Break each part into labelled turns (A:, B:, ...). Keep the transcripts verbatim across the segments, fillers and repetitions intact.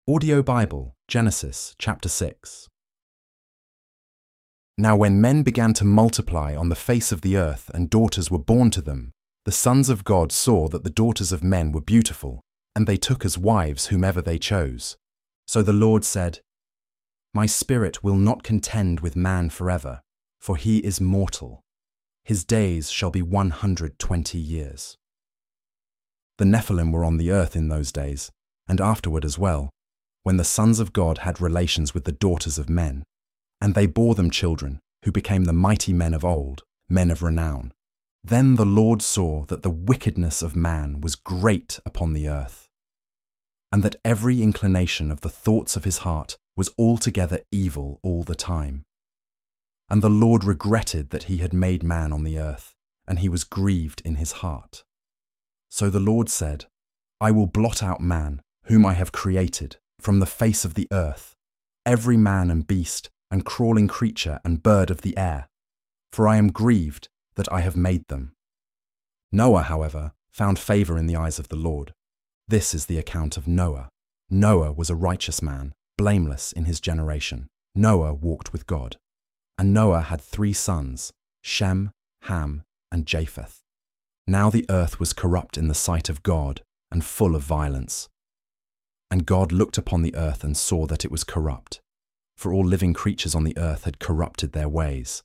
A: Audio Bible, Genesis chapter six. Now when men began to multiply on the face of the earth and daughters were born to them, the sons of God saw that the daughters of men were beautiful, and they took as wives whomever they chose. So the Lord said, My spirit will not contend with man forever, for he is mortal. His days shall be one hundred twenty years. The Nephilim were on the earth in those days, and afterward as well, when the sons of God had relations with the daughters of men, and they bore them children, who became the mighty men of old, men of renown. Then the Lord saw that the wickedness of man was great upon the earth, and that every inclination of the thoughts of his heart was altogether evil all the time. And the Lord regretted that he had made man on the earth, and he was grieved in his heart. So the Lord said, I will blot out man, whom I have created, from the face of the earth, every man and beast, and crawling creature and bird of the air, for I am grieved that I have made them. Noah, however, found favour in the eyes of the Lord. This is the account of Noah. Noah was a righteous man, blameless in his generation. Noah walked with God. And Noah had three sons, Shem, Ham, and Japheth. Now the earth was corrupt in the sight of God, and full of violence. And God looked upon the earth and saw that it was corrupt, for all living creatures on the earth had corrupted their ways.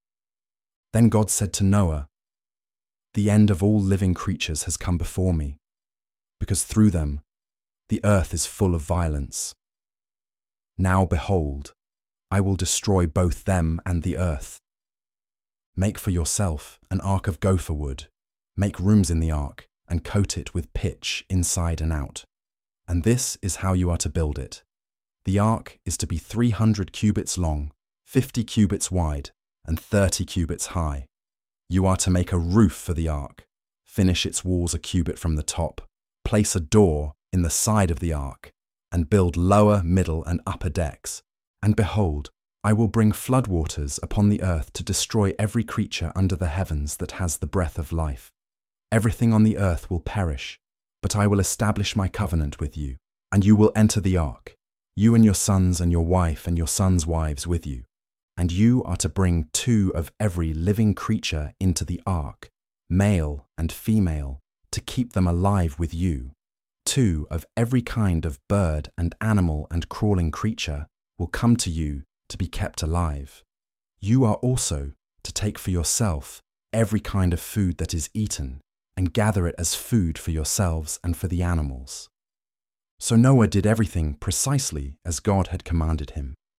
A: Then God said to Noah, The end of all living creatures has come before me, because through them the earth is full of violence. Now behold, I will destroy both them and the earth. Make for yourself an ark of gopher wood, make rooms in the ark, and coat it with pitch inside and out. And this is how you are to build it. The ark is to be three hundred cubits long, fifty cubits wide, and thirty cubits high. You are to make a roof for the ark, finish its walls a cubit from the top, place a door in the side of the ark, and build lower, middle, and upper decks. And behold, I will bring floodwaters upon the earth to destroy every creature under the heavens that has the breath of life. Everything on the earth will perish, but I will establish my covenant with you, and you will enter the ark, you and your sons and your wife and your sons' wives with you. And you are to bring two of every living creature into the ark, male and female, to keep them alive with you. Two of every kind of bird and animal and crawling creature will come to you to be kept alive. You are also to take for yourself every kind of food that is eaten, and gather it as food for yourselves and for the animals. So Noah did everything precisely as God had commanded him.